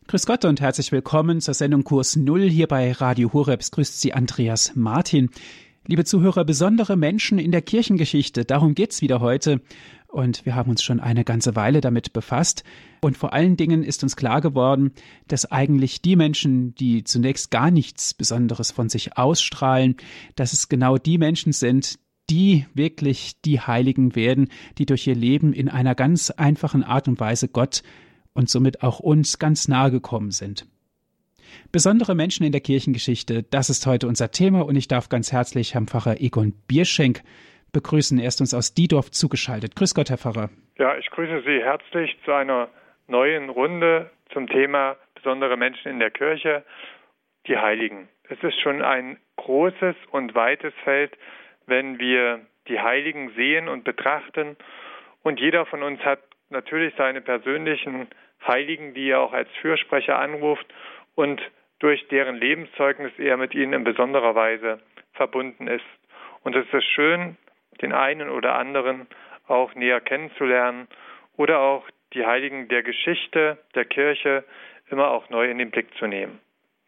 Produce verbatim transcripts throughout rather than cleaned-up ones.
Grüß Gott und herzlich willkommen zur Sendung Kurs Null hier bei Radio Horeb. Es grüßt Sie Andreas Martin. Liebe Zuhörer, besondere Menschen in der Kirchengeschichte, darum geht's wieder heute. Und wir haben uns schon eine ganze Weile damit befasst. Und vor allen Dingen ist uns klar geworden, dass eigentlich die Menschen, die zunächst gar nichts Besonderes von sich ausstrahlen, dass es genau die Menschen sind, die wirklich die Heiligen werden, die durch ihr Leben in einer ganz einfachen Art und Weise Gott und somit auch uns ganz nahe gekommen sind. Besondere Menschen in der Kirchengeschichte, das ist heute unser Thema und ich darf ganz herzlich Herrn Pfarrer Egon Bierschenk begrüßen. Er ist uns aus Diedorf zugeschaltet. Grüß Gott, Herr Pfarrer. Ja, ich grüße Sie herzlich zu einer neuen Runde zum Thema besondere Menschen in der Kirche, die Heiligen. Es ist schon ein großes und weites Feld, wenn wir die Heiligen sehen und betrachten. Und jeder von uns hat natürlich seine persönlichen Heiligen, die er auch als Fürsprecher anruft und durch deren Lebenszeugnis er mit ihnen in besonderer Weise verbunden ist. Und es ist schön, den einen oder anderen auch näher kennenzulernen oder auch die Heiligen der Geschichte der Kirche immer auch neu in den Blick zu nehmen.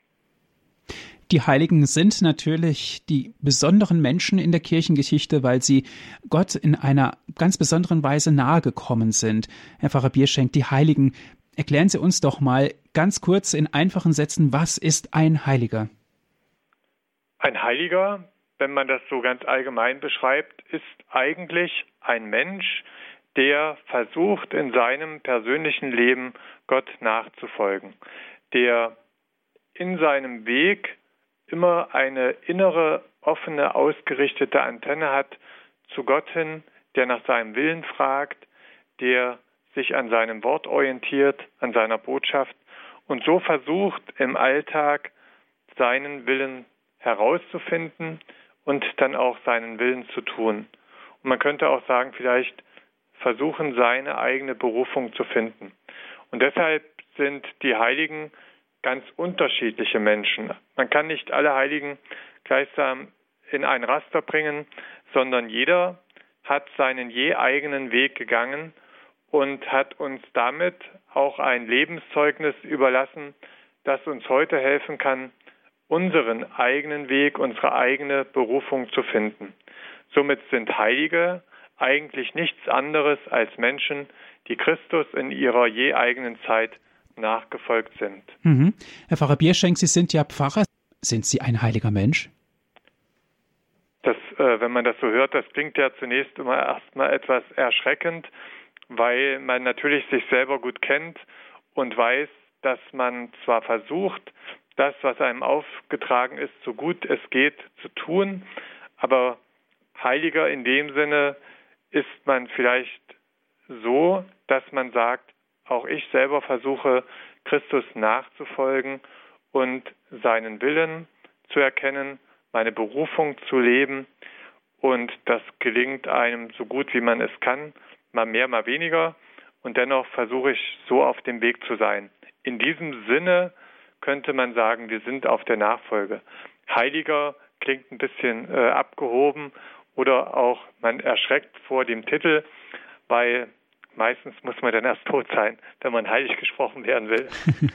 Die Heiligen sind natürlich die besonderen Menschen in der Kirchengeschichte, weil sie Gott in einer ganz besonderen Weise nahegekommen sind. Herr Pfarrer Bierschenk, die Heiligen, erklären Sie uns doch mal ganz kurz in einfachen Sätzen, was ist ein Heiliger? Ein Heiliger, wenn man das so ganz allgemein beschreibt, ist eigentlich ein Mensch, der versucht, in seinem persönlichen Leben Gott nachzufolgen, der in seinem Weg immer eine innere, offene, ausgerichtete Antenne hat zu Gott hin, der nach seinem Willen fragt, der sich an seinem Wort orientiert, an seiner Botschaft und so versucht, im Alltag seinen Willen herauszufinden und dann auch seinen Willen zu tun. Und man könnte auch sagen, vielleicht versuchen, seine eigene Berufung zu finden. Und deshalb sind die Heiligen ganz unterschiedliche Menschen. Man kann nicht alle Heiligen gleichsam in ein Raster bringen, sondern jeder hat seinen je eigenen Weg gegangen und hat uns damit auch ein Lebenszeugnis überlassen, das uns heute helfen kann, unseren eigenen Weg, unsere eigene Berufung zu finden. Somit sind Heilige eigentlich nichts anderes als Menschen, die Christus in ihrer je eigenen Zeit nachgefolgt sind. Mhm. Herr Pfarrer Bierschenk, Sie sind ja Pfarrer. Sind Sie ein heiliger Mensch? Das, äh, wenn man das so hört, das klingt ja zunächst immer erstmal etwas erschreckend, weil man natürlich sich selber gut kennt und weiß, dass man zwar versucht, das, was einem aufgetragen ist, so gut es geht, zu tun, aber Heiliger in dem Sinne ist man vielleicht so, dass man sagt, auch ich selber versuche, Christus nachzufolgen und seinen Willen zu erkennen, meine Berufung zu leben. Und das gelingt einem so gut, wie man es kann, mal mehr, mal weniger. Und dennoch versuche ich, so auf dem Weg zu sein. In diesem Sinne könnte man sagen, wir sind auf der Nachfolge. Heiliger klingt ein bisschen äh, abgehoben oder auch man erschreckt vor dem Titel, weil meistens muss man dann erst tot sein, wenn man heilig gesprochen werden will.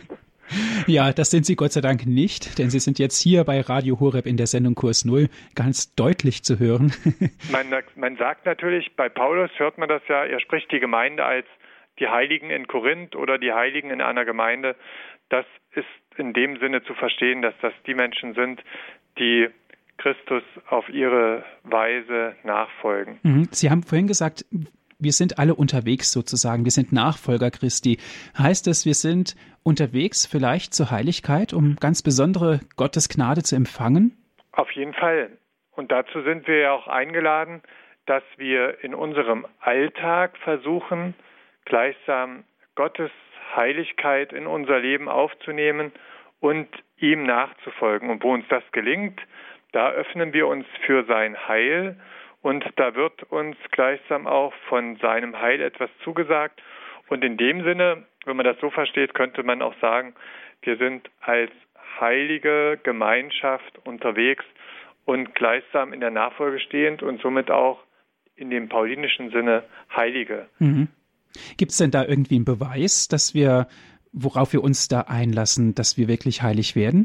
Ja, das sind Sie Gott sei Dank nicht, denn Sie sind jetzt hier bei Radio Horeb in der Sendung Kurs Null ganz deutlich zu hören. man, man sagt natürlich, bei Paulus hört man das ja, er spricht die Gemeinde als die Heiligen in Korinth oder die Heiligen in einer Gemeinde. Das ist in dem Sinne zu verstehen, dass das die Menschen sind, die Christus auf ihre Weise nachfolgen. Sie haben vorhin gesagt, wir sind alle unterwegs sozusagen, wir sind Nachfolger Christi. Heißt das, wir sind unterwegs vielleicht zur Heiligkeit, um ganz besondere Gottes Gnade zu empfangen? Auf jeden Fall. Und dazu sind wir ja auch eingeladen, dass wir in unserem Alltag versuchen, gleichsam Gottes Heiligkeit in unser Leben aufzunehmen und ihm nachzufolgen. Und wo uns das gelingt, da öffnen wir uns für sein Heil. Und da wird uns gleichsam auch von seinem Heil etwas zugesagt. Und in dem Sinne, wenn man das so versteht, könnte man auch sagen, wir sind als heilige Gemeinschaft unterwegs und gleichsam in der Nachfolge stehend und somit auch in dem paulinischen Sinne Heilige. Mhm. Gibt es denn da irgendwie einen Beweis, dass wir worauf wir uns da einlassen, dass wir wirklich heilig werden?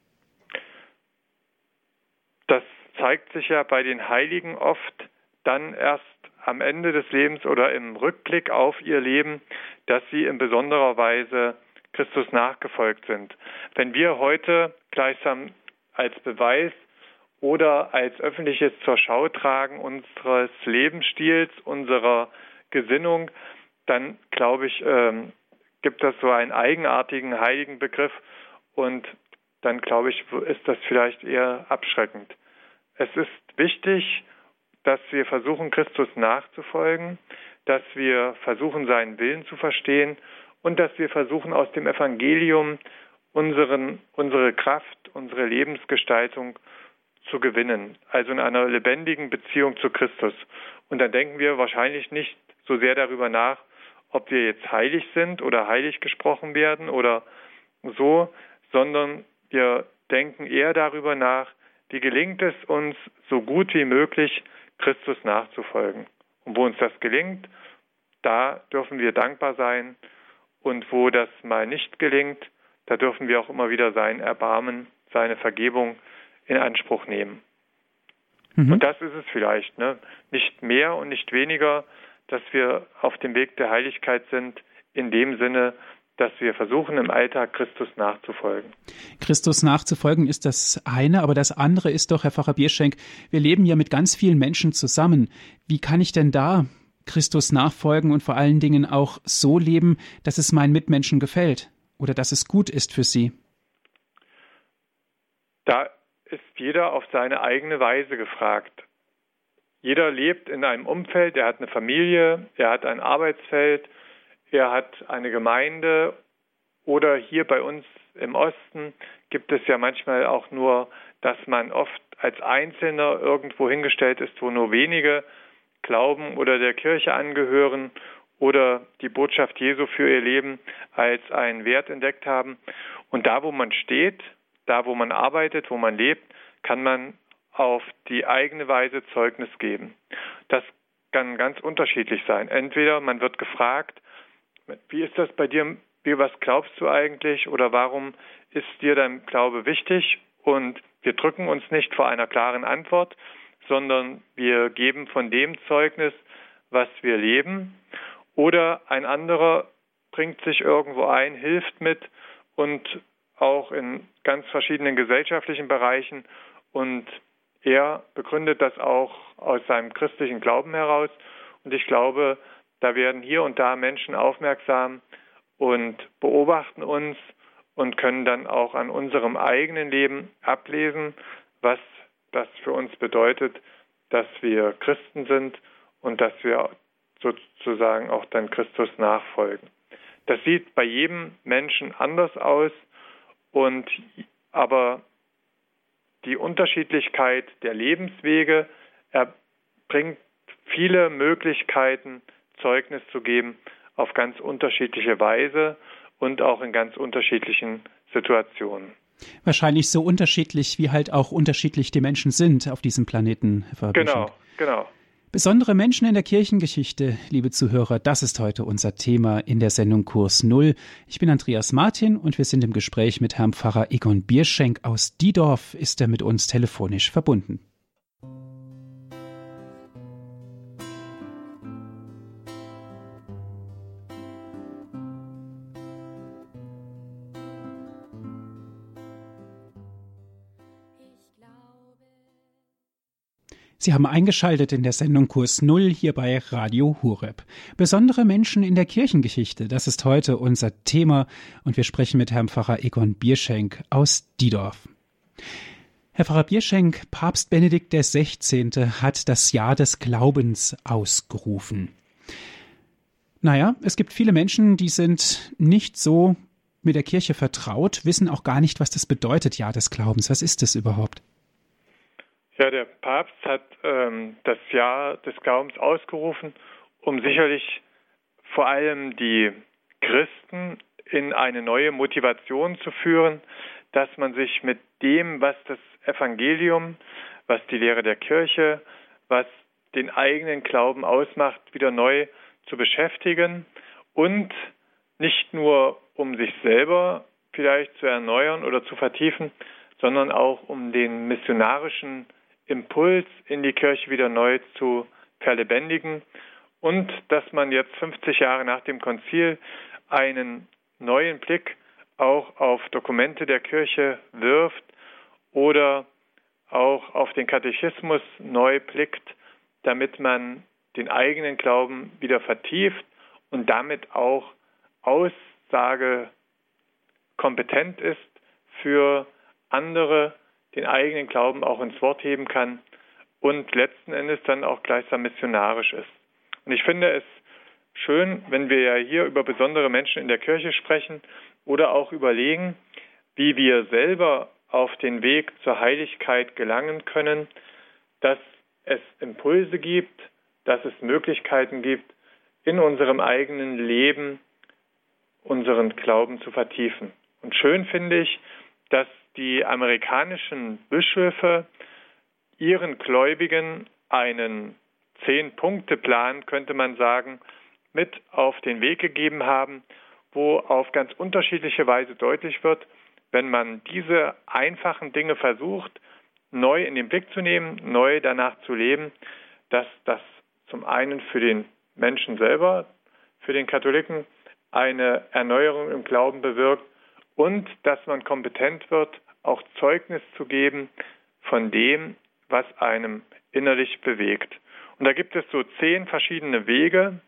Das zeigt sich ja bei den Heiligen oft dann erst am Ende des Lebens oder im Rückblick auf ihr Leben, dass sie in besonderer Weise Christus nachgefolgt sind. Wenn wir heute gleichsam als Beweis oder als öffentliches zur Schau tragen unseres Lebensstils, unserer Gesinnung, dann glaube ich, ähm, gibt das so einen eigenartigen heiligen Begriff und dann glaube ich, ist das vielleicht eher abschreckend. Es ist wichtig, dass wir versuchen, Christus nachzufolgen, dass wir versuchen, seinen Willen zu verstehen und dass wir versuchen, aus dem Evangelium unseren, unsere Kraft, unsere Lebensgestaltung zu gewinnen, also in einer lebendigen Beziehung zu Christus. Und dann denken wir wahrscheinlich nicht so sehr darüber nach, ob wir jetzt heilig sind oder heilig gesprochen werden oder so, sondern wir denken eher darüber nach, wie gelingt es uns, so gut wie möglich Christus nachzufolgen. Und wo uns das gelingt, da dürfen wir dankbar sein. Und wo das mal nicht gelingt, da dürfen wir auch immer wieder sein Erbarmen, seine Vergebung in Anspruch nehmen. Mhm. Und das ist es vielleicht, ne? Nicht mehr und nicht weniger, dass wir auf dem Weg der Heiligkeit sind, in dem Sinne, dass wir versuchen, im Alltag Christus nachzufolgen. Christus nachzufolgen ist das eine, aber das andere ist doch, Herr Pfarrer Bierschenk, wir leben ja mit ganz vielen Menschen zusammen. Wie kann ich denn da Christus nachfolgen und vor allen Dingen auch so leben, dass es meinen Mitmenschen gefällt oder dass es gut ist für sie? Da ist jeder auf seine eigene Weise gefragt. Jeder lebt in einem Umfeld, er hat eine Familie, er hat ein Arbeitsfeld, er hat eine Gemeinde oder hier bei uns im Osten gibt es ja manchmal auch nur, dass man oft als Einzelner irgendwo hingestellt ist, wo nur wenige glauben oder der Kirche angehören oder die Botschaft Jesu für ihr Leben als einen Wert entdeckt haben. Und da, wo man steht, da, wo man arbeitet, wo man lebt, kann man auf die eigene Weise Zeugnis geben. Das kann ganz unterschiedlich sein. Entweder man wird gefragt, wie ist das bei dir, wie, was glaubst du eigentlich oder warum ist dir dein Glaube wichtig? Und wir drücken uns nicht vor einer klaren Antwort, sondern wir geben von dem Zeugnis, was wir leben. Oder ein anderer bringt sich irgendwo ein, hilft mit und auch in ganz verschiedenen gesellschaftlichen Bereichen und er begründet das auch aus seinem christlichen Glauben heraus. Und ich glaube, da werden hier und da Menschen aufmerksam und beobachten uns und können dann auch an unserem eigenen Leben ablesen, was das für uns bedeutet, dass wir Christen sind und dass wir sozusagen auch dann Christus nachfolgen. Das sieht bei jedem Menschen anders aus, und aber die Unterschiedlichkeit der Lebenswege erbringt viele Möglichkeiten, Zeugnis zu geben auf ganz unterschiedliche Weise und auch in ganz unterschiedlichen Situationen. Wahrscheinlich so unterschiedlich, wie halt auch unterschiedlich die Menschen sind auf diesem Planeten, Herr Pfarrer Genau, Bierschenk. genau. Besondere Menschen in der Kirchengeschichte, liebe Zuhörer, das ist heute unser Thema in der Sendung Kurs Null. Ich bin Andreas Martin und wir sind im Gespräch mit Herrn Pfarrer Egon Bierschenk aus Diedorf. Ist er mit uns telefonisch verbunden? Sie haben eingeschaltet in der Sendung Kurs Null hier bei Radio Horeb. Besondere Menschen in der Kirchengeschichte, das ist heute unser Thema und wir sprechen mit Herrn Pfarrer Egon Bierschenk aus Diedorf. Herr Pfarrer Bierschenk, Papst Benedikt der Sechzehnte hat das Jahr des Glaubens ausgerufen. Naja, es gibt viele Menschen, die sind nicht so mit der Kirche vertraut, wissen auch gar nicht, was das bedeutet, Jahr des Glaubens. Was ist das überhaupt? Ja, der Papst hat ähm, das Jahr des Glaubens ausgerufen, um sicherlich vor allem die Christen in eine neue Motivation zu führen, dass man sich mit dem, was das Evangelium, was die Lehre der Kirche, was den eigenen Glauben ausmacht, wieder neu zu beschäftigen und nicht nur um sich selber vielleicht zu erneuern oder zu vertiefen, sondern auch um den missionarischen Impuls in die Kirche wieder neu zu verlebendigen und dass man jetzt fünfzig Jahre nach dem Konzil einen neuen Blick auch auf Dokumente der Kirche wirft oder auch auf den Katechismus neu blickt, damit man den eigenen Glauben wieder vertieft und damit auch aussagekompetent ist für andere, den eigenen Glauben auch ins Wort heben kann und letzten Endes dann auch gleichsam missionarisch ist. Und ich finde es schön, wenn wir ja hier über besondere Menschen in der Kirche sprechen oder auch überlegen, wie wir selber auf den Weg zur Heiligkeit gelangen können, dass es Impulse gibt, dass es Möglichkeiten gibt, in unserem eigenen Leben unseren Glauben zu vertiefen. Und schön finde ich, dass die amerikanischen Bischöfe ihren Gläubigen einen Zehn-Punkte-Plan, könnte man sagen, mit auf den Weg gegeben haben, wo auf ganz unterschiedliche Weise deutlich wird, wenn man diese einfachen Dinge versucht, neu in den Blick zu nehmen, neu danach zu leben, dass das zum einen für den Menschen selber, für den Katholiken eine Erneuerung im Glauben bewirkt und dass man kompetent wird, auch Zeugnis zu geben von dem, was einem innerlich bewegt. Und da gibt es so zehn verschiedene Wege,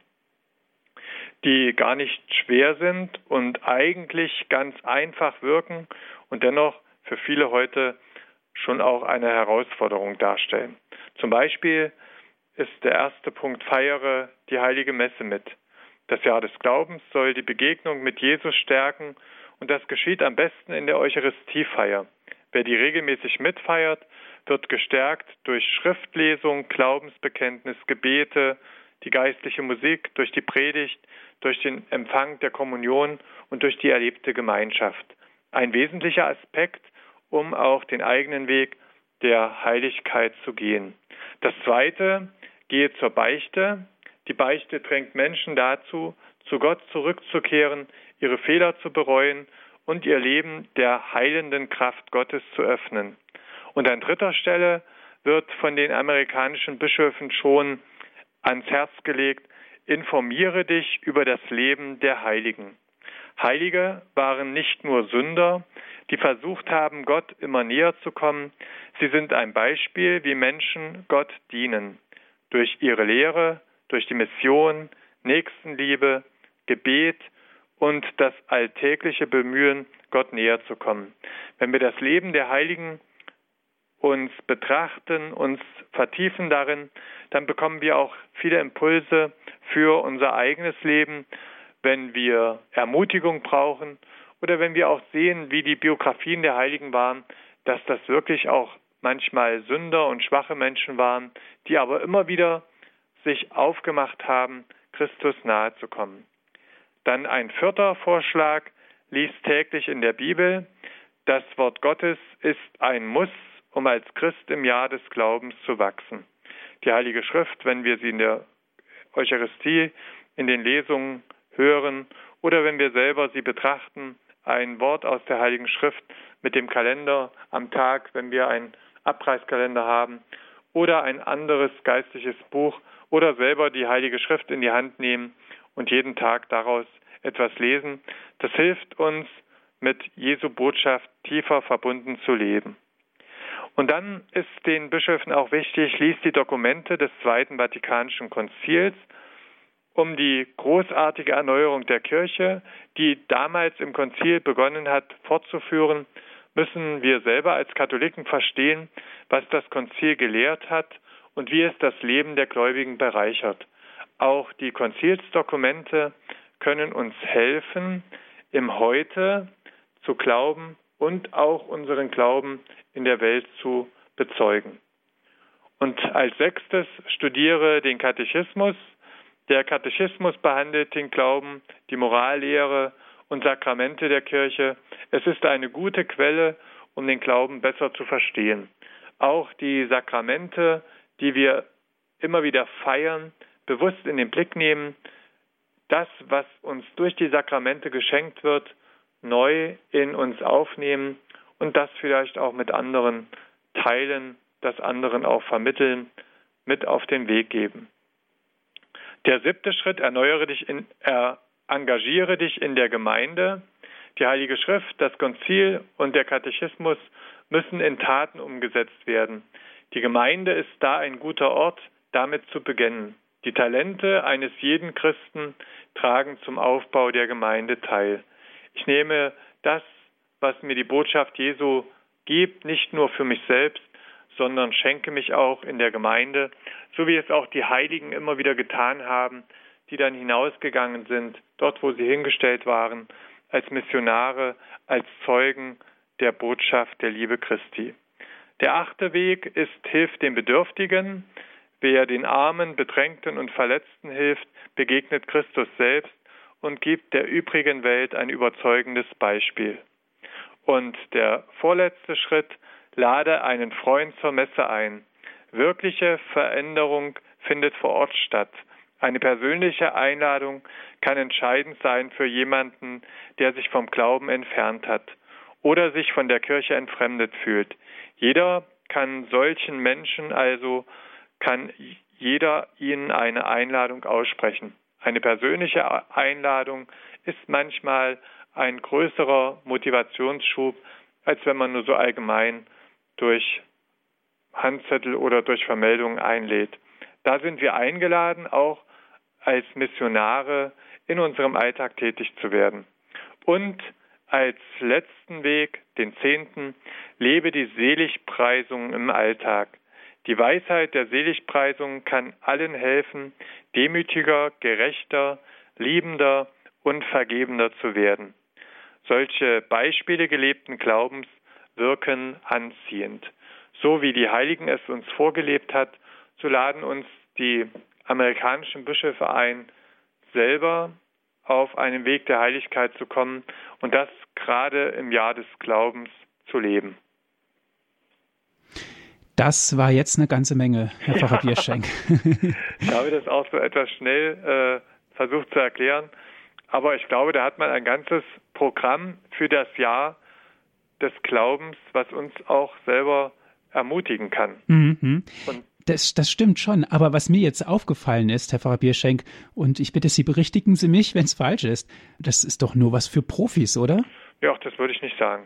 die gar nicht schwer sind und eigentlich ganz einfach wirken und dennoch für viele heute schon auch eine Herausforderung darstellen. Zum Beispiel ist der erste Punkt: Feiere die Heilige Messe mit. Das Jahr des Glaubens soll die Begegnung mit Jesus stärken und das geschieht am besten in der Eucharistiefeier. Wer die regelmäßig mitfeiert, wird gestärkt durch Schriftlesung, Glaubensbekenntnis, Gebete, die geistliche Musik, durch die Predigt, durch den Empfang der Kommunion und durch die erlebte Gemeinschaft. Ein wesentlicher Aspekt, um auch den eigenen Weg der Heiligkeit zu gehen. Das Zweite: Gehe zur Beichte. Die Beichte drängt Menschen dazu, zu Gott zurückzukehren, ihre Fehler zu bereuen und ihr Leben der heilenden Kraft Gottes zu öffnen. Und an dritter Stelle wird von den amerikanischen Bischöfen schon ans Herz gelegt: Informiere dich über das Leben der Heiligen. Heilige waren nicht nur Sünder, die versucht haben, Gott immer näher zu kommen. Sie sind ein Beispiel, wie Menschen Gott dienen. Durch ihre Lehre, durch die Mission, Nächstenliebe, Gebet und das alltägliche Bemühen, Gott näher zu kommen. Wenn wir das Leben der Heiligen uns betrachten, uns vertiefen darin, dann bekommen wir auch viele Impulse für unser eigenes Leben, wenn wir Ermutigung brauchen oder wenn wir auch sehen, wie die Biografien der Heiligen waren, dass das wirklich auch manchmal Sünder und schwache Menschen waren, die aber immer wieder sich aufgemacht haben, Christus nahe zu kommen. Dann ein vierter Vorschlag: Lies täglich in der Bibel. Das Wort Gottes ist ein Muss, um als Christ im Jahr des Glaubens zu wachsen. Die Heilige Schrift, wenn wir sie in der Eucharistie, in den Lesungen hören oder wenn wir selber sie betrachten, ein Wort aus der Heiligen Schrift mit dem Kalender am Tag, wenn wir einen Abreißkalender haben oder ein anderes geistliches Buch oder selber die Heilige Schrift in die Hand nehmen und jeden Tag daraus etwas lesen. Das hilft uns, mit Jesu Botschaft tiefer verbunden zu leben. Und dann ist den Bischöfen auch wichtig: Lies die Dokumente des Zweiten Vatikanischen Konzils, um die großartige Erneuerung der Kirche, die damals im Konzil begonnen hat, fortzuführen, müssen wir selber als Katholiken verstehen, was das Konzil gelehrt hat und wie es das Leben der Gläubigen bereichert. Auch die Konzilsdokumente können uns helfen, im Heute zu glauben und auch unseren Glauben in der Welt zu bezeugen. Und als sechstes: Studiere den Katechismus. Der Katechismus behandelt den Glauben, die Morallehre und Sakramente der Kirche. Es ist eine gute Quelle, um den Glauben besser zu verstehen. Auch die Sakramente, die wir immer wieder feiern, bewusst in den Blick nehmen, das, was uns durch die Sakramente geschenkt wird, neu in uns aufnehmen und das vielleicht auch mit anderen teilen, das anderen auch vermitteln, mit auf den Weg geben. Der siebte Schritt, erneuere dich in, er, engagiere dich in der Gemeinde. Die Heilige Schrift, das Konzil und der Katechismus müssen in Taten umgesetzt werden. Die Gemeinde ist da ein guter Ort, damit zu beginnen. Die Talente eines jeden Christen tragen zum Aufbau der Gemeinde teil. Ich nehme das, was mir die Botschaft Jesu gibt, nicht nur für mich selbst, sondern schenke mich auch in der Gemeinde, so wie es auch die Heiligen immer wieder getan haben, die dann hinausgegangen sind, dort wo sie hingestellt waren, als Missionare, als Zeugen der Botschaft der Liebe Christi. Der achte Weg ist, hilf den Bedürftigen. Wer den Armen, Bedrängten und Verletzten hilft, begegnet Christus selbst und gibt der übrigen Welt ein überzeugendes Beispiel. Und der vorletzte Schritt, lade einen Freund zur Messe ein. Wirkliche Veränderung findet vor Ort statt. Eine persönliche Einladung kann entscheidend sein für jemanden, der sich vom Glauben entfernt hat oder sich von der Kirche entfremdet fühlt. Jeder kann solchen Menschen also, kann jeder ihnen eine Einladung aussprechen. Eine persönliche Einladung ist manchmal ein größerer Motivationsschub, als wenn man nur so allgemein durch Handzettel oder durch Vermeldungen einlädt. Da sind wir eingeladen, auch als Missionare in unserem Alltag tätig zu werden. Und als letzten Weg, den zehnten, lebe die Seligpreisung im Alltag. Die Weisheit der Seligpreisung kann allen helfen, demütiger, gerechter, liebender und vergebender zu werden. Solche Beispiele gelebten Glaubens wirken anziehend. So wie die Heiligen es uns vorgelebt hat, so laden uns die amerikanischen Bischöfe ein, selber auf einen Weg der Heiligkeit zu kommen und das gerade im Jahr des Glaubens zu leben. Das war jetzt eine ganze Menge, Herr Pfarrer ja. Bierschenk. Ich habe das auch so etwas schnell äh, versucht zu erklären, aber ich glaube, da hat man ein ganzes Programm für das Jahr des Glaubens, was uns auch selber ermutigen kann. Mhm. Und Das, das stimmt schon, aber was mir jetzt aufgefallen ist, Herr Pfarrer Bierschenk, und ich bitte Sie, berichtigen Sie mich, wenn es falsch ist, das ist doch nur was für Profis, oder? Ja, das würde ich nicht sagen.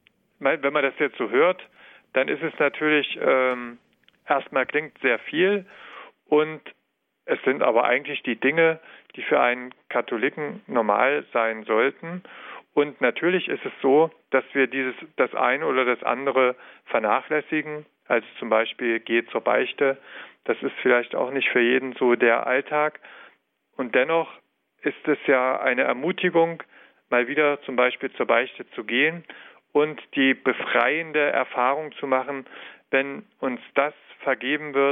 Wenn man das jetzt so hört, dann ist es natürlich, ähm, erstmal klingt sehr viel und es sind aber eigentlich die Dinge, die für einen Katholiken normal sein sollten. Und natürlich ist es so, dass wir dieses, das eine oder das andere vernachlässigen. Also zum Beispiel geht zur Beichte. Das ist vielleicht auch nicht für jeden so der Alltag. Und dennoch ist es ja eine Ermutigung, mal wieder zum Beispiel zur Beichte zu gehen und die befreiende Erfahrung zu machen, wenn uns das vergeben wird,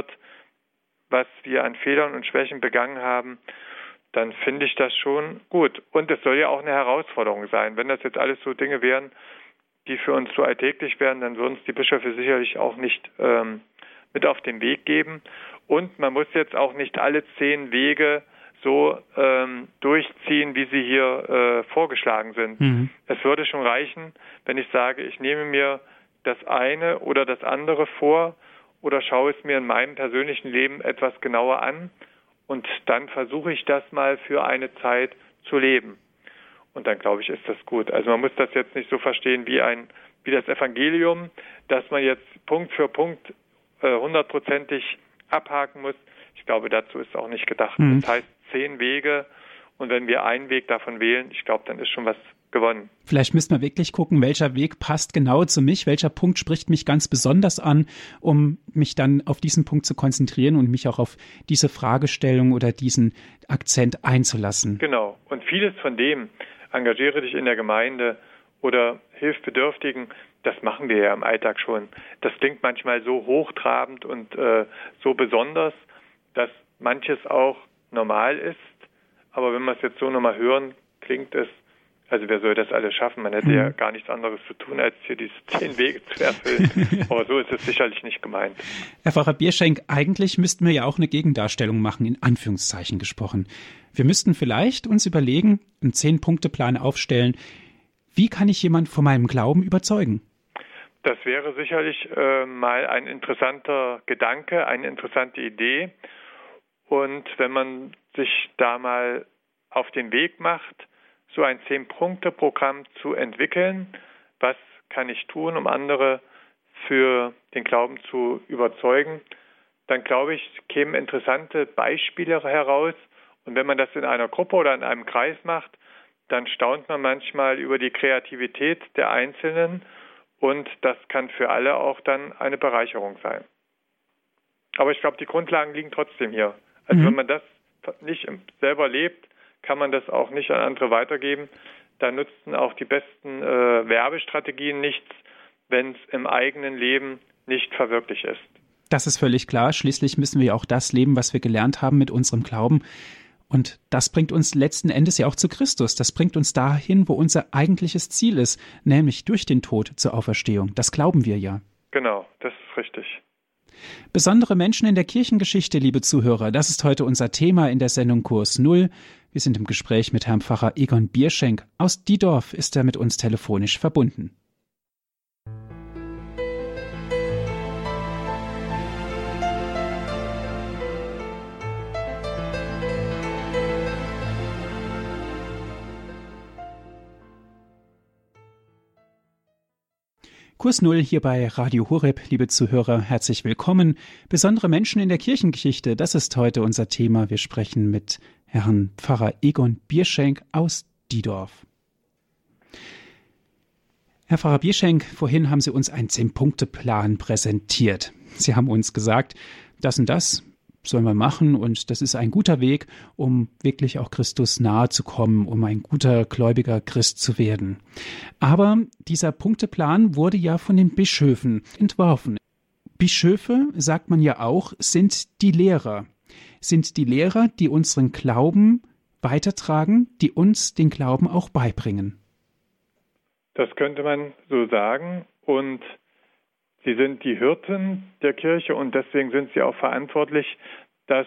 was wir an Fehlern und Schwächen begangen haben, dann finde ich das schon gut. Und es soll ja auch eine Herausforderung sein. Wenn das jetzt alles so Dinge wären, die für uns so alltäglich wären, dann würden es die Bischöfe sicherlich auch nicht ähm, mit auf den Weg geben. Und man muss jetzt auch nicht alle zehn Wege so ähm, durchziehen, wie sie hier äh, vorgeschlagen sind. Mhm. Es würde schon reichen, wenn ich sage, ich nehme mir das eine oder das andere vor oder schaue es mir in meinem persönlichen Leben etwas genauer an und dann versuche ich das mal für eine Zeit zu leben. Und dann, glaube ich, ist das gut. Also man muss das jetzt nicht so verstehen wie ein wie das Evangelium, dass man jetzt Punkt für Punkt äh, hundertprozentig abhaken muss. Ich glaube, dazu ist auch nicht gedacht. Mhm. Das heißt, zehn Wege und wenn wir einen Weg davon wählen, ich glaube, dann ist schon was gewonnen. Vielleicht müssen wir wirklich gucken, welcher Weg passt genau zu mich, welcher Punkt spricht mich ganz besonders an, um mich dann auf diesen Punkt zu konzentrieren und mich auch auf diese Fragestellung oder diesen Akzent einzulassen. Genau. Und vieles von dem, engagiere dich in der Gemeinde oder hilf Bedürftigen, das machen wir ja im Alltag schon. Das klingt manchmal so hochtrabend und äh, so besonders, dass manches auch normal ist. Aber wenn wir es jetzt so nochmal hören, klingt es Also wer soll das alles schaffen? Man hätte mhm. ja gar nichts anderes zu tun, als hier diese zehn Wege zu erfüllen. Aber so ist es sicherlich nicht gemeint. Herr Pfarrer Bierschenk, eigentlich müssten wir ja auch eine Gegendarstellung machen, in Anführungszeichen gesprochen. Wir müssten vielleicht uns überlegen, einen Zehn-Punkte-Plan aufstellen. Wie kann ich jemand von meinem Glauben überzeugen? Das wäre sicherlich äh, mal ein interessanter Gedanke, eine interessante Idee. Und wenn man sich da mal auf den Weg macht, so ein Zehn-Punkte-Programm zu entwickeln, was kann ich tun, um andere für den Glauben zu überzeugen, dann glaube ich, kämen interessante Beispiele heraus. Und wenn man das in einer Gruppe oder in einem Kreis macht, dann staunt man manchmal über die Kreativität der Einzelnen und das kann für alle auch dann eine Bereicherung sein. Aber ich glaube, die Grundlagen liegen trotzdem hier. Also mhm. wenn man das nicht selber lebt, kann man das auch nicht an andere weitergeben. Da nutzen auch die besten äh, Werbestrategien nichts, wenn es im eigenen Leben nicht verwirklicht ist. Das ist völlig klar. Schließlich müssen wir auch das leben, was wir gelernt haben mit unserem Glauben. Und das bringt uns letzten Endes ja auch zu Christus. Das bringt uns dahin, wo unser eigentliches Ziel ist, nämlich durch den Tod zur Auferstehung. Das glauben wir ja. Genau, das ist richtig. Besondere Menschen in der Kirchengeschichte, liebe Zuhörer, das ist heute unser Thema in der Sendung Kurs Null. Wir sind im Gespräch mit Herrn Pfarrer Egon Bierschenk. Aus Diedorf ist er mit uns telefonisch verbunden. Kurs Null hier bei Radio Horeb, liebe Zuhörer, herzlich willkommen. Besondere Menschen in der Kirchengeschichte, das ist heute unser Thema. Wir sprechen mit Herrn Pfarrer Egon Bierschenk aus Diedorf. Herr Pfarrer Bierschenk, vorhin haben Sie uns einen Zehn-Punkte-Plan präsentiert. Sie haben uns gesagt, das und das sollen wir machen und das ist ein guter Weg, um wirklich auch Christus nahe zu kommen, um ein guter gläubiger Christ zu werden. Aber dieser Punkteplan wurde ja von den Bischöfen entworfen. Bischöfe, sagt man ja auch, sind die Lehrer. Sind die Lehrer, die unseren Glauben weitertragen, die uns den Glauben auch beibringen. Das könnte man so sagen und sie sind die Hirten der Kirche und deswegen sind sie auch verantwortlich, dass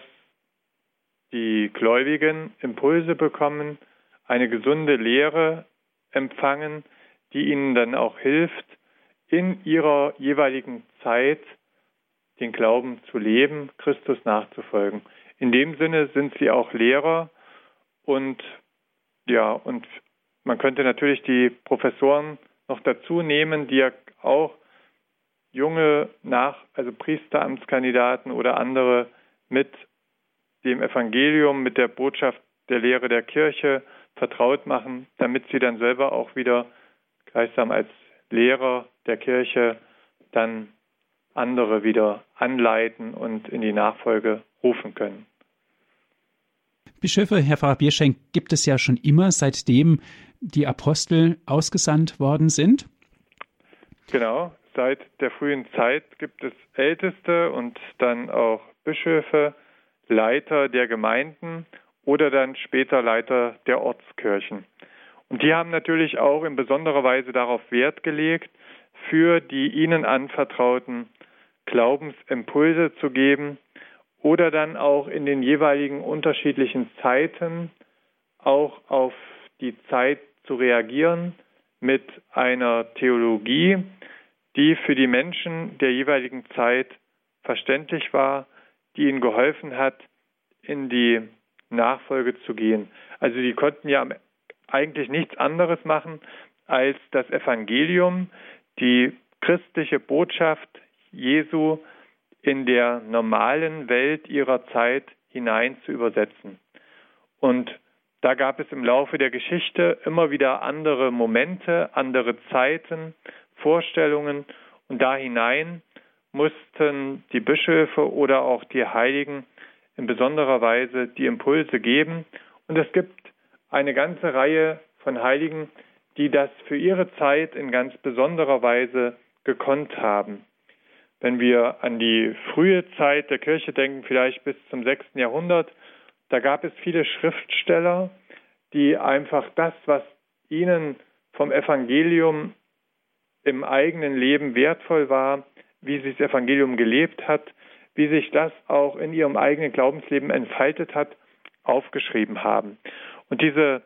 die Gläubigen Impulse bekommen, eine gesunde Lehre empfangen, die ihnen dann auch hilft, in ihrer jeweiligen Zeit den Glauben zu leben, Christus nachzufolgen. In dem Sinne sind sie auch Lehrer und ja, und man könnte natürlich die Professoren noch dazu nehmen, die ja auch junge nach, also Priesteramtskandidaten oder andere mit dem Evangelium, mit der Botschaft der Lehre der Kirche vertraut machen, damit sie dann selber auch wieder gleichsam als Lehrer der Kirche dann andere wieder anleiten und in die Nachfolge rufen können. Bischöfe, Herr Pfarrer Bierschenk, gibt es ja schon immer, seitdem die Apostel ausgesandt worden sind? Genau. Seit der frühen Zeit gibt es Älteste und dann auch Bischöfe, Leiter der Gemeinden oder dann später Leiter der Ortskirchen. Und die haben natürlich auch in besonderer Weise darauf Wert gelegt, für die ihnen anvertrauten Glaubensimpulse zu geben oder dann auch in den jeweiligen unterschiedlichen Zeiten auch auf die Zeit zu reagieren mit einer Theologie, die für die Menschen der jeweiligen Zeit verständlich war, die ihnen geholfen hat, in die Nachfolge zu gehen. Also die konnten ja eigentlich nichts anderes machen, als das Evangelium, die christliche Botschaft Jesu in der normalen Welt ihrer Zeit hinein zu übersetzen. Und da gab es im Laufe der Geschichte immer wieder andere Momente, andere Zeiten, Vorstellungen und da hinein mussten die Bischöfe oder auch die Heiligen in besonderer Weise die Impulse geben. Und es gibt eine ganze Reihe von Heiligen, die das für ihre Zeit in ganz besonderer Weise gekonnt haben. Wenn wir an die frühe Zeit der Kirche denken, vielleicht bis zum sechsten Jahrhundert, da gab es viele Schriftsteller, die einfach das, was ihnen vom Evangelium im eigenen Leben wertvoll war, wie sie das Evangelium gelebt hat, wie sich das auch in ihrem eigenen Glaubensleben entfaltet hat, aufgeschrieben haben. Und diese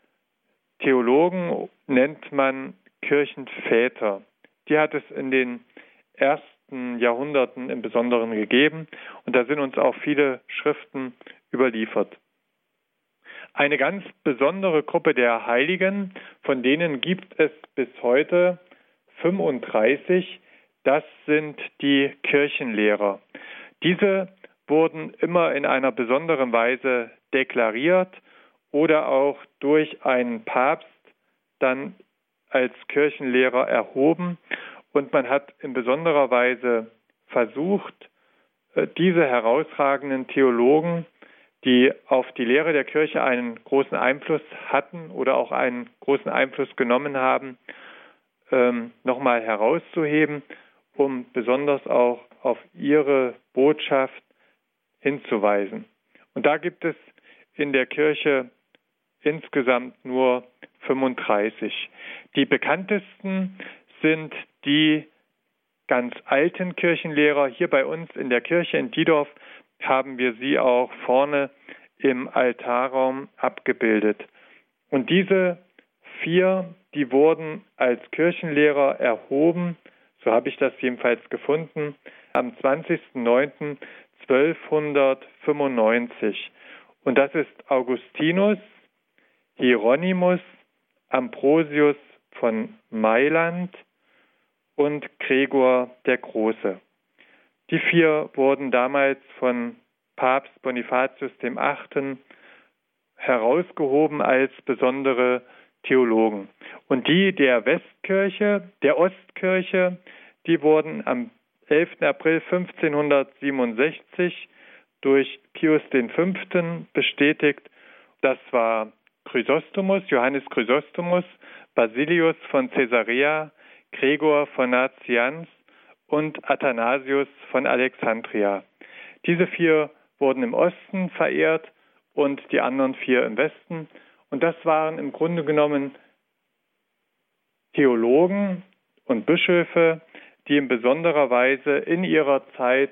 Theologen nennt man Kirchenväter. Die hat es in den ersten Jahrhunderten im Besonderen gegeben und da sind uns auch viele Schriften überliefert. Eine ganz besondere Gruppe der Heiligen, von denen gibt es bis heute fünfunddreißig, das sind die Kirchenlehrer. Diese wurden immer in einer besonderen Weise deklariert oder auch durch einen Papst dann als Kirchenlehrer erhoben. Und man hat in besonderer Weise versucht, diese herausragenden Theologen, die auf die Lehre der Kirche einen großen Einfluss hatten oder auch einen großen Einfluss genommen haben, ähm, nochmal herauszuheben, um besonders auch auf ihre Botschaft hinzuweisen. Und da gibt es in der Kirche insgesamt nur fünfunddreißig. Die bekanntesten sind die ganz alten Kirchenlehrer. Hier bei uns in der Kirche in Diedorf haben wir sie auch vorne im Altarraum abgebildet. Und diese vier, die wurden als Kirchenlehrer erhoben, so habe ich das jedenfalls gefunden, am zwanzigsten neunten zwölfhundertfünfundneunzig. Und das ist Augustinus, Hieronymus, Ambrosius von Mailand und Gregor der Große. Die vier wurden damals von Papst Bonifatius der Achte herausgehoben als besondere Theologen. Und die der Westkirche, der Ostkirche, die wurden am elften April fünfzehnhundertsiebenundsechzig durch Pius der Fünfte bestätigt. Das war Chrysostomus, Johannes Chrysostomus, Basilius von Caesarea, Gregor von Nazianz und Athanasius von Alexandria. Diese vier wurden im Osten verehrt und die anderen vier im Westen. Und das waren im Grunde genommen Theologen und Bischöfe, die in besonderer Weise in ihrer Zeit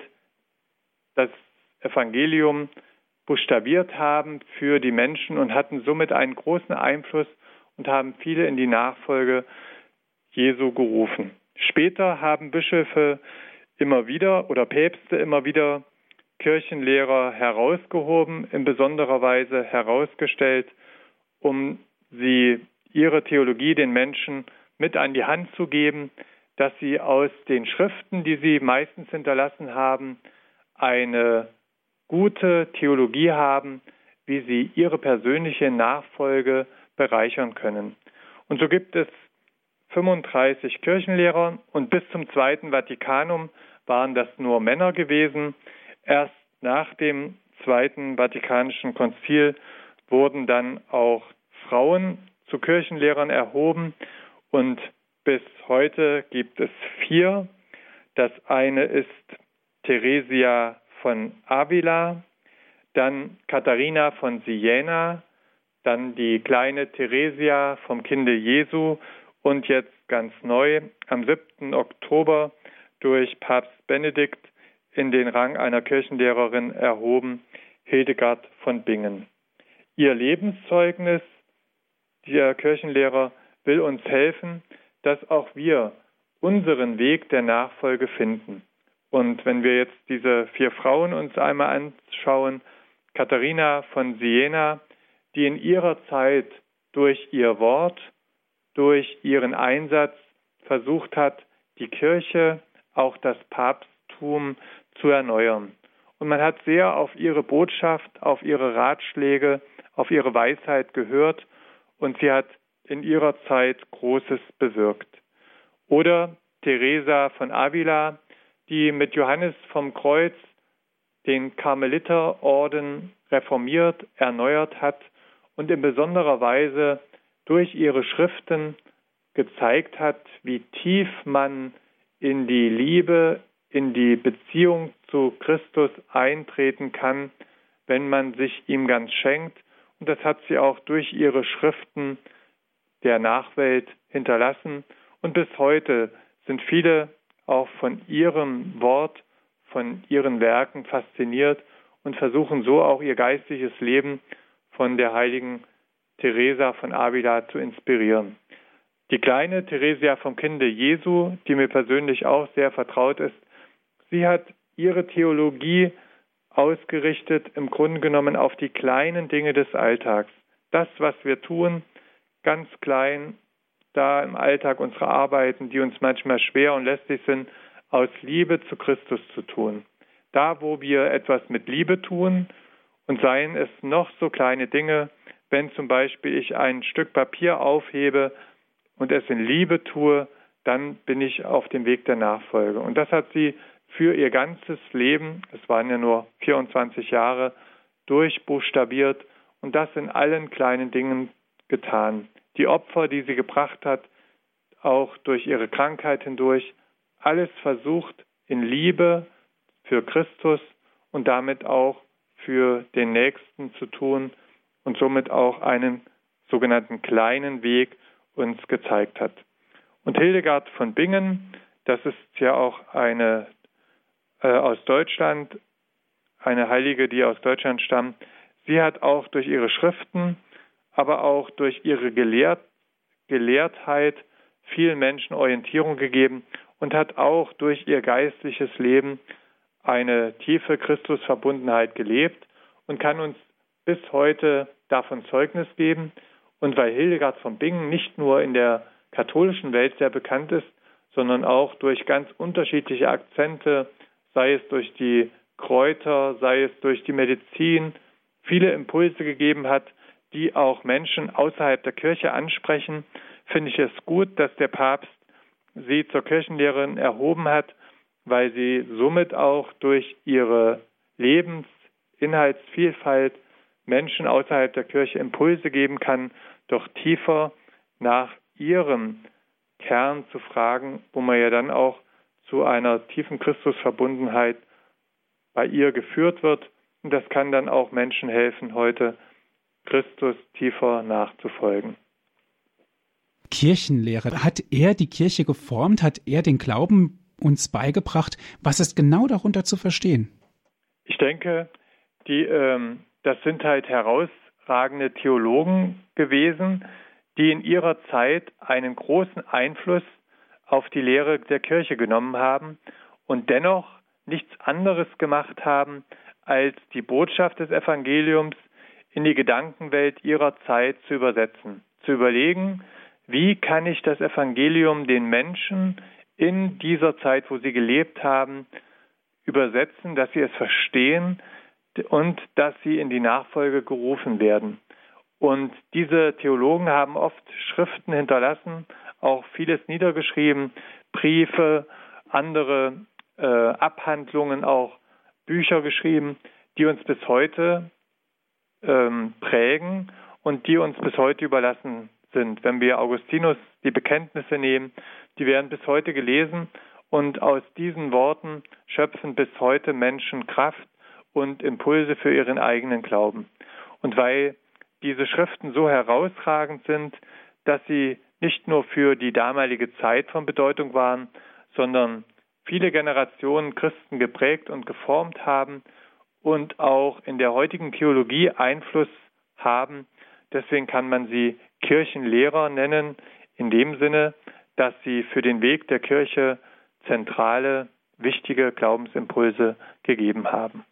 das Evangelium buchstabiert haben für die Menschen und hatten somit einen großen Einfluss und haben viele in die Nachfolge Jesu gerufen. Später haben Bischöfe immer wieder oder Päpste immer wieder Kirchenlehrer herausgehoben, in besonderer Weise herausgestellt, um sie ihre Theologie den Menschen mit an die Hand zu geben, dass sie aus den Schriften, die sie meistens hinterlassen haben, eine gute Theologie haben, wie sie ihre persönliche Nachfolge bereichern können. Und so gibt es fünfunddreißig Kirchenlehrer und bis zum Zweiten Vatikanum waren das nur Männer gewesen. Erst nach dem Zweiten Vatikanischen Konzil wurden dann auch Frauen zu Kirchenlehrern erhoben und bis heute gibt es vier. Das eine ist Theresia von Avila, dann Katharina von Siena, dann die kleine Theresia vom Kinde Jesu und jetzt ganz neu am siebten Oktober durch Papst Benedikt in den Rang einer Kirchenlehrerin erhoben, Hildegard von Bingen. Ihr Lebenszeugnis, der Kirchenlehrer, will uns helfen, dass auch wir unseren Weg der Nachfolge finden. Und wenn wir jetzt diese vier Frauen uns einmal anschauen, Katharina von Siena, die in ihrer Zeit durch ihr Wort, durch ihren Einsatz versucht hat, die Kirche, auch das Papsttum zu erneuern. Und man hat sehr auf ihre Botschaft, auf ihre Ratschläge, auf ihre Weisheit gehört und sie hat in ihrer Zeit Großes bewirkt. Oder Teresa von Avila, die mit Johannes vom Kreuz den Karmeliterorden reformiert, erneuert hat und in besonderer Weise durch ihre Schriften gezeigt hat, wie tief man in die Liebe, in die Beziehung zu Christus eintreten kann, wenn man sich ihm ganz schenkt. Und das hat sie auch durch ihre Schriften der Nachwelt hinterlassen. Und bis heute sind viele auch von ihrem Wort, von ihren Werken fasziniert und versuchen so auch ihr geistliches Leben von der heiligen Teresa von Avila zu inspirieren. Die kleine Theresia vom Kinde Jesu, die mir persönlich auch sehr vertraut ist, sie hat ihre Theologie ausgerichtet, im Grunde genommen auf die kleinen Dinge des Alltags. Das, was wir tun, ganz klein, da im Alltag unsere Arbeiten, die uns manchmal schwer und lästig sind, aus Liebe zu Christus zu tun. Da, wo wir etwas mit Liebe tun, und seien es noch so kleine Dinge, wenn zum Beispiel ich ein Stück Papier aufhebe und es in Liebe tue, dann bin ich auf dem Weg der Nachfolge. Und das hat sie für ihr ganzes Leben, es waren ja nur vierundzwanzig Jahre, durchbuchstabiert und das in allen kleinen Dingen getan. Die Opfer, die sie gebracht hat, auch durch ihre Krankheit hindurch, alles versucht in Liebe für Christus und damit auch für den Nächsten zu tun und somit auch einen sogenannten kleinen Weg uns gezeigt hat. Und Hildegard von Bingen, das ist ja auch eine äh, aus Deutschland, eine Heilige, die aus Deutschland stammt. Sie hat auch durch ihre Schriften, aber auch durch ihre Gelehrt, Gelehrtheit vielen Menschen Orientierung gegeben und hat auch durch ihr geistliches Leben eine tiefe Christusverbundenheit gelebt und kann uns bis heute davon Zeugnis geben. Und weil Hildegard von Bingen nicht nur in der katholischen Welt sehr bekannt ist, sondern auch durch ganz unterschiedliche Akzente, sei es durch die Kräuter, sei es durch die Medizin, viele Impulse gegeben hat, die auch Menschen außerhalb der Kirche ansprechen, finde ich es gut, dass der Papst sie zur Kirchenlehrerin erhoben hat, weil sie somit auch durch ihre Lebensinhaltsvielfalt Menschen außerhalb der Kirche Impulse geben kann, doch tiefer nach ihrem Kern zu fragen, wo man ja dann auch zu einer tiefen Christusverbundenheit bei ihr geführt wird. Und das kann dann auch Menschen helfen, heute Christus tiefer nachzufolgen. Kirchenlehre. Hat er die Kirche geformt? Hat er den Glauben uns beigebracht? Was ist genau darunter zu verstehen? Ich denke, die, ähm, das sind halt herausragende Theologen gewesen, die in ihrer Zeit einen großen Einfluss auf die Lehre der Kirche genommen haben und dennoch nichts anderes gemacht haben, als die Botschaft des Evangeliums in die Gedankenwelt ihrer Zeit zu übersetzen, zu überlegen, wie kann ich das Evangelium den Menschen in dieser Zeit, wo sie gelebt haben, übersetzen, dass sie es verstehen und dass sie in die Nachfolge gerufen werden. Und diese Theologen haben oft Schriften hinterlassen, auch vieles niedergeschrieben, Briefe, andere äh, Abhandlungen, auch Bücher geschrieben, die uns bis heute ähm, prägen und die uns bis heute überlassen sind. Wenn wir Augustinus die Bekenntnisse nehmen, die werden bis heute gelesen und aus diesen Worten schöpfen bis heute Menschen Kraft und Impulse für ihren eigenen Glauben. Und weil diese Schriften so herausragend sind, dass sie nicht nur für die damalige Zeit von Bedeutung waren, sondern viele Generationen Christen geprägt und geformt haben und auch in der heutigen Theologie Einfluss haben. Deswegen kann man sie Kirchenlehrer nennen, in dem Sinne, dass sie für den Weg der Kirche zentrale, wichtige Glaubensimpulse gegeben haben.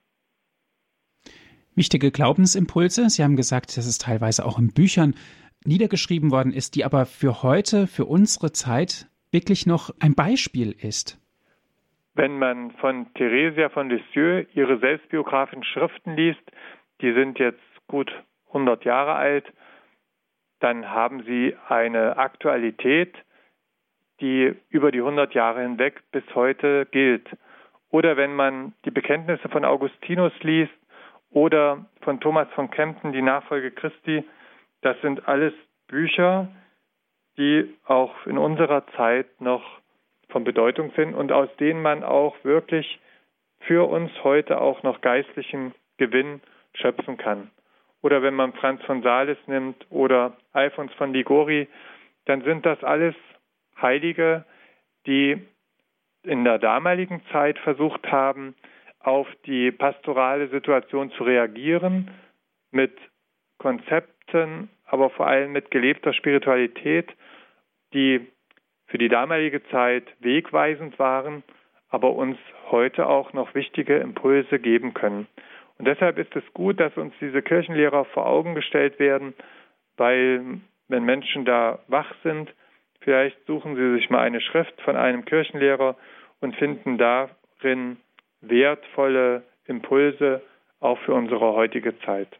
Wichtige Glaubensimpulse, Sie haben gesagt, dass es teilweise auch in Büchern niedergeschrieben worden ist, die aber für heute, für unsere Zeit wirklich noch ein Beispiel ist. Wenn man von Theresia von Lisieux ihre selbstbiografischen Schriften liest, die sind jetzt gut hundert Jahre alt, dann haben sie eine Aktualität, die über die hundert Jahre hinweg bis heute gilt. Oder wenn man die Bekenntnisse von Augustinus liest oder von Thomas von Kempten, die Nachfolge Christi, das sind alles Bücher, die auch in unserer Zeit noch von Bedeutung sind und aus denen man auch wirklich für uns heute auch noch geistlichen Gewinn schöpfen kann. Oder wenn man Franz von Sales nimmt oder Alfons von Liguori, dann sind das alles Heilige, die in der damaligen Zeit versucht haben, auf die pastorale Situation zu reagieren, mit Konzepten, aber vor allem mit gelebter Spiritualität, die für die damalige Zeit wegweisend waren, aber uns heute auch noch wichtige Impulse geben können. Und deshalb ist es gut, dass uns diese Kirchenlehrer vor Augen gestellt werden, weil wenn Menschen da wach sind, vielleicht suchen sie sich mal eine Schrift von einem Kirchenlehrer und finden darin wertvolle Impulse auch für unsere heutige Zeit.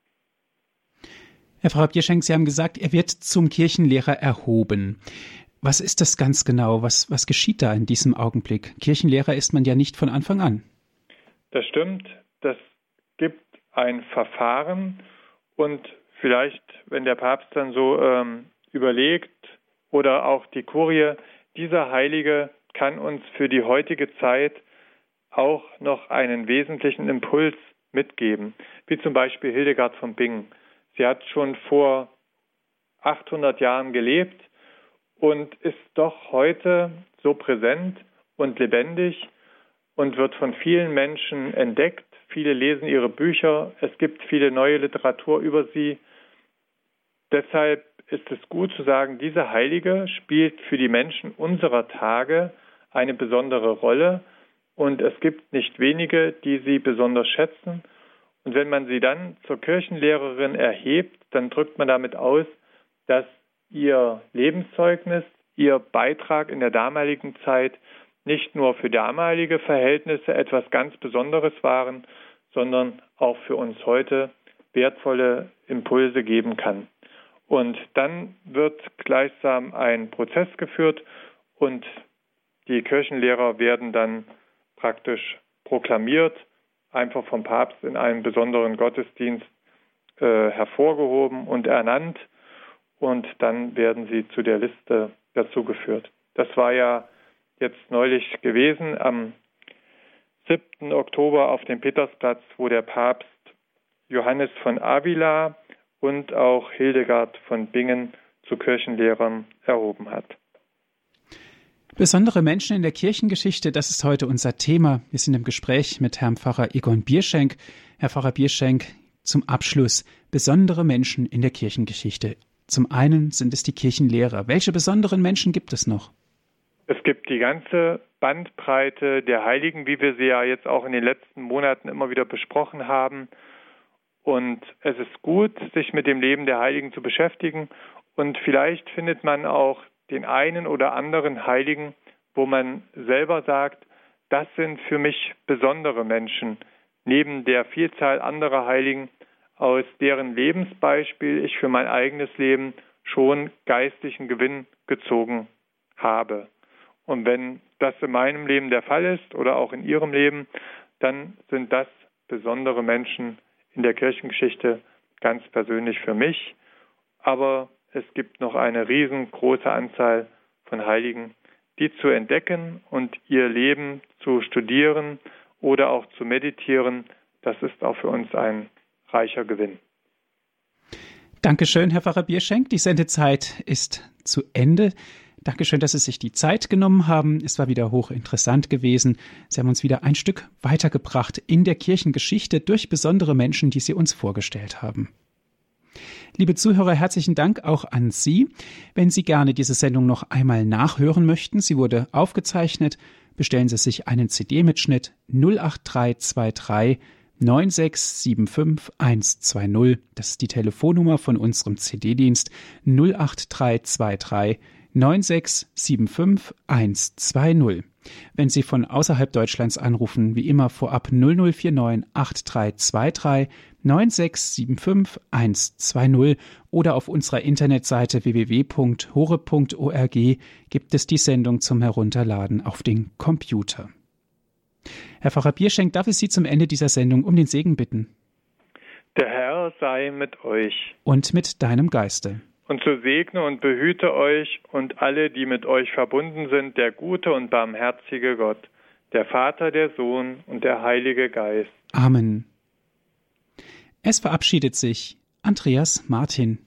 Herr Pfarrer Bierschenk, Sie haben gesagt, er wird zum Kirchenlehrer erhoben. Was ist das ganz genau? Was, was geschieht da in diesem Augenblick? Kirchenlehrer ist man ja nicht von Anfang an. Das stimmt. Das gibt ein Verfahren und vielleicht, wenn der Papst dann so ähm, überlegt oder auch die Kurie, dieser Heilige kann uns für die heutige Zeit auch noch einen wesentlichen Impuls mitgeben, wie zum Beispiel Hildegard von Bingen. Sie hat schon vor achthundert Jahren gelebt und ist doch heute so präsent und lebendig und wird von vielen Menschen entdeckt. Viele lesen ihre Bücher, es gibt viele neue Literatur über sie. Deshalb ist es gut zu sagen, diese Heilige spielt für die Menschen unserer Tage eine besondere Rolle und es gibt nicht wenige, die sie besonders schätzen. Und wenn man sie dann zur Kirchenlehrerin erhebt, dann drückt man damit aus, dass ihr Lebenszeugnis, ihr Beitrag in der damaligen Zeit nicht nur für damalige Verhältnisse etwas ganz Besonderes waren, sondern auch für uns heute wertvolle Impulse geben kann. Und dann wird gleichsam ein Prozess geführt und die Kirchenlehrer werden dann praktisch proklamiert, einfach vom Papst in einem besonderen Gottesdienst äh, hervorgehoben und ernannt und dann werden sie zu der Liste dazugeführt. Das war ja jetzt neulich gewesen am siebten Oktober auf dem Petersplatz, wo der Papst Johannes von Avila und auch Hildegard von Bingen zu Kirchenlehrern erhoben hat. Besondere Menschen in der Kirchengeschichte, das ist heute unser Thema. Wir sind im Gespräch mit Herrn Pfarrer Egon Bierschenk. Herr Pfarrer Bierschenk, zum Abschluss besondere Menschen in der Kirchengeschichte. Zum einen sind es die Kirchenlehrer. Welche besonderen Menschen gibt es noch? Es gibt die ganze Bandbreite der Heiligen, wie wir sie ja jetzt auch in den letzten Monaten immer wieder besprochen haben. Und es ist gut, sich mit dem Leben der Heiligen zu beschäftigen. Und vielleicht findet man auch den einen oder anderen Heiligen, wo man selber sagt, das sind für mich besondere Menschen, neben der Vielzahl anderer Heiligen, aus deren Lebensbeispiel ich für mein eigenes Leben schon geistlichen Gewinn gezogen habe. Und wenn das in meinem Leben der Fall ist oder auch in Ihrem Leben, dann sind das besondere Menschen in der Kirchengeschichte ganz persönlich für mich. Aber es gibt noch eine riesengroße Anzahl von Heiligen, die zu entdecken und ihr Leben zu studieren oder auch zu meditieren. Das ist auch für uns ein reicher Gewinn. Dankeschön, Herr Pfarrer Bierschenk. Die Sendezeit ist zu Ende. Dankeschön, dass Sie sich die Zeit genommen haben. Es war wieder hochinteressant gewesen. Sie haben uns wieder ein Stück weitergebracht in der Kirchengeschichte durch besondere Menschen, die Sie uns vorgestellt haben. Liebe Zuhörer, herzlichen Dank auch an Sie. Wenn Sie gerne diese Sendung noch einmal nachhören möchten, sie wurde aufgezeichnet, bestellen Sie sich einen C D-Mitschnitt null acht drei zwei drei neun sechs sieben fünf eins zwei null. Das ist die Telefonnummer von unserem C D-Dienst null acht drei zwei drei neun sechs sieben fünf eins zwei null. Wenn Sie von außerhalb Deutschlands anrufen, wie immer vorab null null vier neun acht drei zwei drei neun sechs sieben fünf eins zwei null oder auf unserer Internetseite w w w punkt horeb punkt org gibt es die Sendung zum Herunterladen auf den Computer. Herr Pfarrer Bierschenk, darf ich Sie zum Ende dieser Sendung um den Segen bitten? Der Herr sei mit euch. Und mit deinem Geiste. Und so segne und behüte euch und alle, die mit euch verbunden sind, der gute und barmherzige Gott, der Vater, der Sohn und der Heilige Geist. Amen. Es verabschiedet sich Andreas Martin.